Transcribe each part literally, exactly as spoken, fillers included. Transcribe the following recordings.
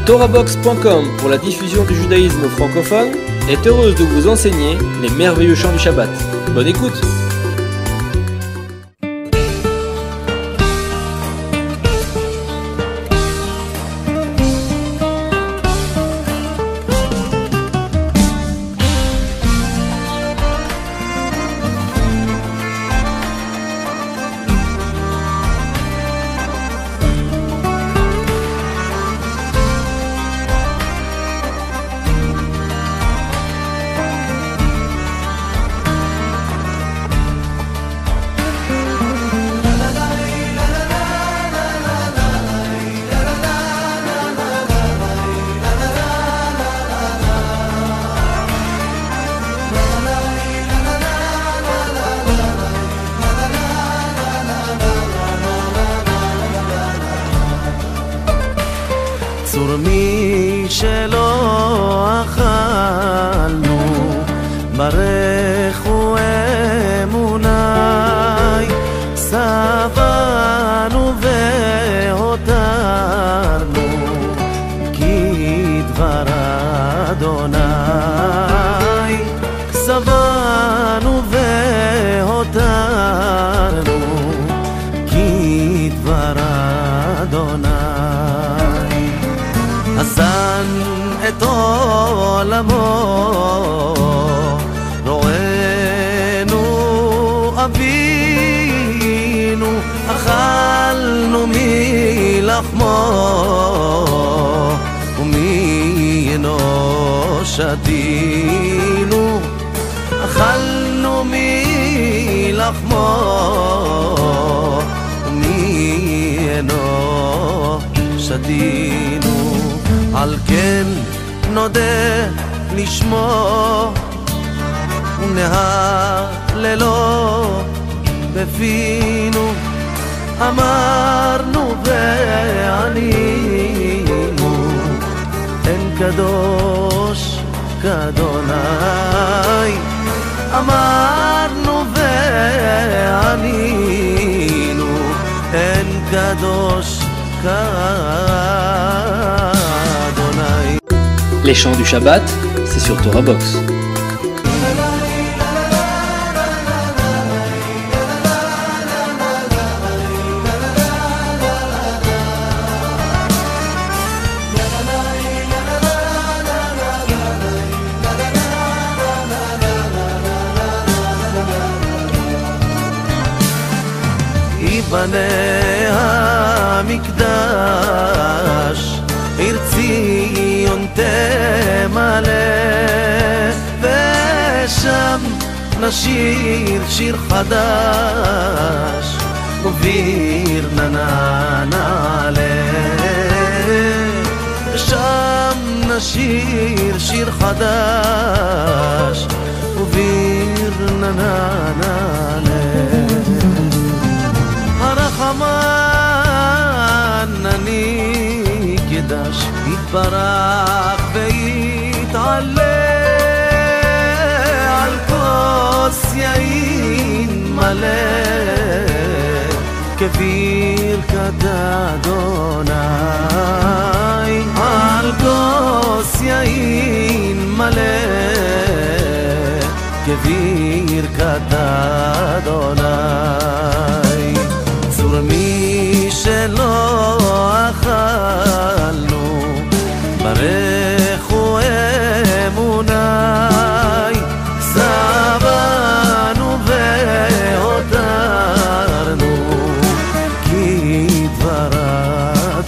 Torah box point com pour la diffusion du judaïsme francophone est heureuse de vous enseigner les merveilleux chants du Shabbat. Bonne écoute! צור מי שלא אכלנו ברכו אמוני שבענו והותרנו כדבר אדוני שבענו והותרנו כדבר אדוני אזן את עולמו רואינו אבינו אכלנו מלחמו ומיינו שתינו אכלנו מלחמו ומיינו שתינו על כן נודה לשמו ונהללו בפינו אמרנו וענינו אין קדוש כאדוני אמרנו וענינו אין קדוש כאדוני. Les chants du Shabbat, c'est sur Torah Box. ייבנה המקדש עיר ציון תמלא ושם נשיר שיר חדש וביר נענה נעלה ושם נשיר שיר חדש וביר נענה נעלה הרחמן אני קדש יתברך ויתעלה על כוס יין מלא כברכת אדוני על כוס יין מלא כברכת אדוני צור מי שלא אכלנו ברכו אמוני שבענו והותרנו כדבר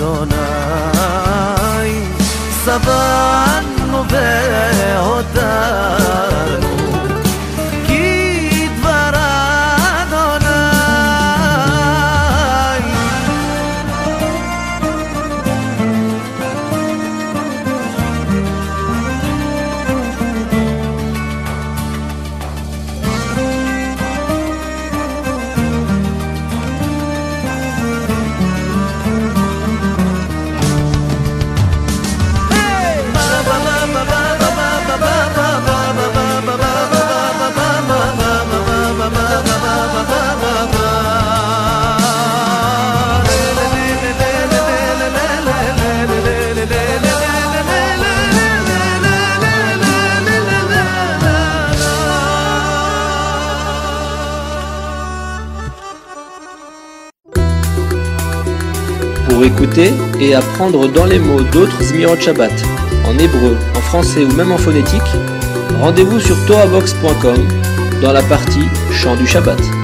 Pour écouter et apprendre dans les mots d'autres Zmirot Shabbat, en hébreu, en français ou même en phonétique, rendez-vous sur torahbox point com dans la partie Chant du Shabbat.